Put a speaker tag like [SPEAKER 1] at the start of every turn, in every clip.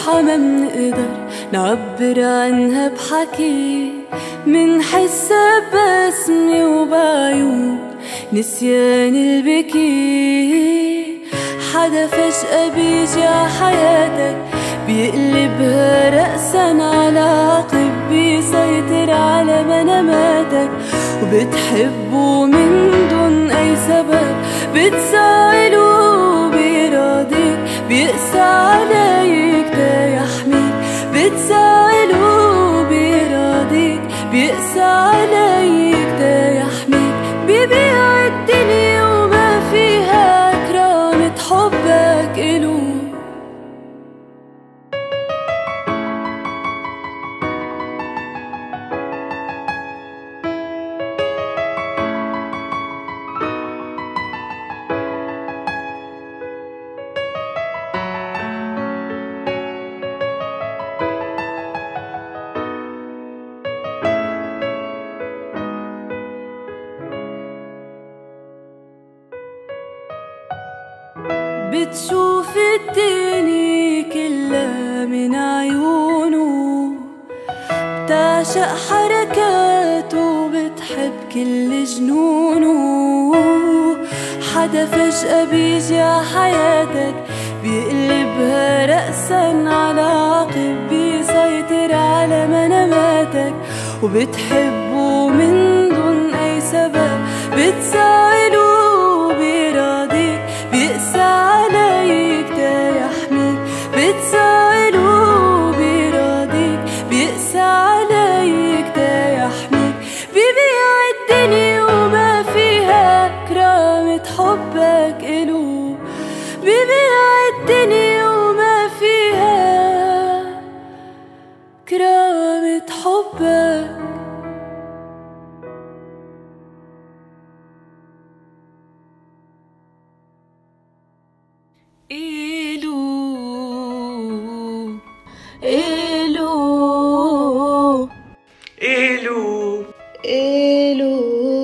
[SPEAKER 1] فرحة ما منقدر نعبر عنها بحكي، منحسها ببسمة وبعيون نسيان البكي. حدا فجأة بيجي عحياتك بيقلبها رأسا على عقب، بيسيطر على مناماتك وبتحبه من دون أي سبب، بتسائله بيراضيك بيقسى عليك تا يحميك، بتسائله بيراضيك بيقسى عليك تا يحميك. بيبيع الدنيا وما فيها كرامة حبك إلو. بتشوف الدنيا كلها من عيونه، بتعشق حركاته بتحب كل جنونه. حدا فجأة بيجي عحياتك بيقلبها رأسا على عقب، بيسيطر على مناماتك وبتحبه من دون أي سبب، بتسائله بيراضيك بيقسى عليك تا يحميك، بتسائله بيراضيك بيقسى عليك تا يحميك. بيبيع الدنيا وما فيها كرامة حبك إلو، بيبيع الدنيا وما فيها كرامة حبك إلو. إلو
[SPEAKER 2] إلو
[SPEAKER 1] إلو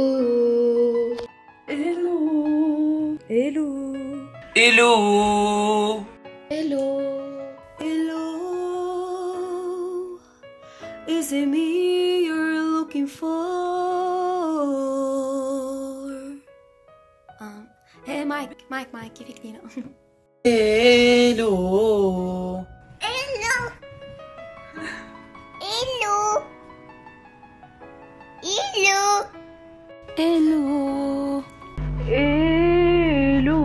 [SPEAKER 1] إلو إلو
[SPEAKER 2] إلو
[SPEAKER 1] إلو إلو. Is it me you're looking for? Hey Mike كيفك دينا؟
[SPEAKER 2] إلو
[SPEAKER 3] إلو إلو إلو
[SPEAKER 1] إلو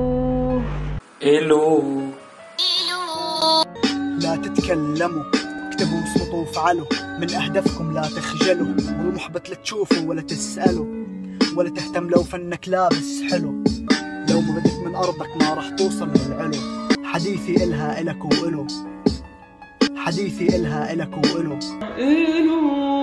[SPEAKER 2] إلو
[SPEAKER 3] إلو.
[SPEAKER 4] لا تتكلموا، اكتبوا وصوتوا وافعلوا، من أهدافكم لا تخجلوا، مو محبط لا تشوفوا ولا تسألوا، ولا تهتم لو فنك لابس حلو، لو ما بدت من أرضك ما راح توصل للعلو. حديثي إلها إلك وإلو، حديثي إلها إلك وإلو.
[SPEAKER 2] إلو